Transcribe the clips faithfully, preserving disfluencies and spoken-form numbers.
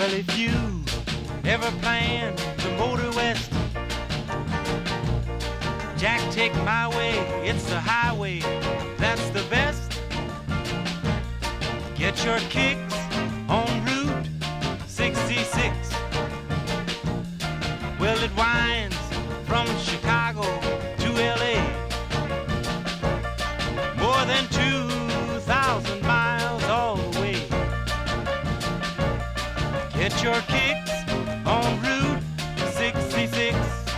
Well, if you ever plan to motor west, Jack, take my way, it's the highway, that's the best. Get your kicks on Route sixty-six. Well, it winds from Chicago to L A, more than two thousand miles all the way. Get your kicks on Route sixty-six.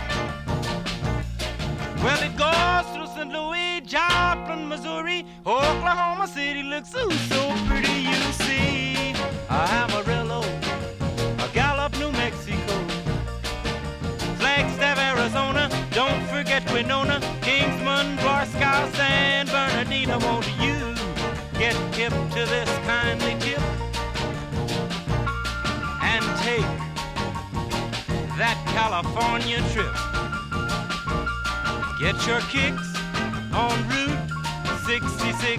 Well, it goes through Saint Louis, Joplin, Missouri, Oklahoma City looks ooh, so pretty, you see. Amarillo, Gallup, New Mexico, Flagstaff, Arizona, don't forget Winona, Kingsman, Barstow, San Bernardino. Won't you get hip to this kindly tip and take that California trip? Get your kicks on Route sixty-six.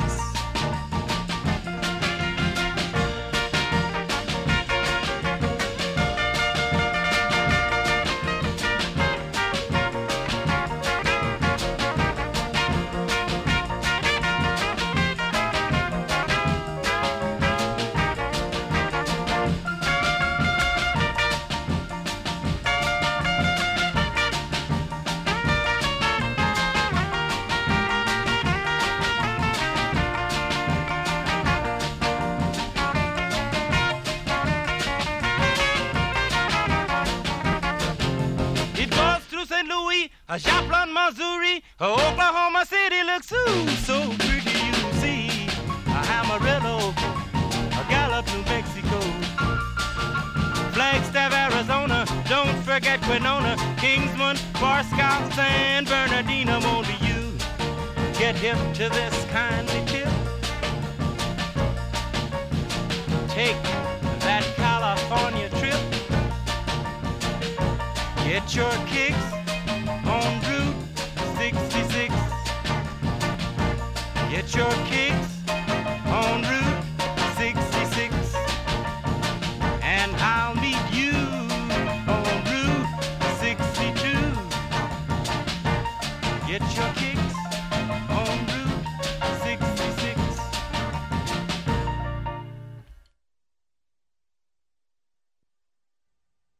Joplin, Missouri, Oklahoma City looks ooh, so pretty, you see. Amarillo, Gallup, New Mexico, Flagstaff, Arizona, don't forget Winona, Kingsman, Barstow, San Bernardino. Won't you get hip to this kindly tip? Take that California trip. Get your kicks on Route sixty-six. Get your kicks on Route sixty-six. And I'll meet you on Route sixty-two. Get your kicks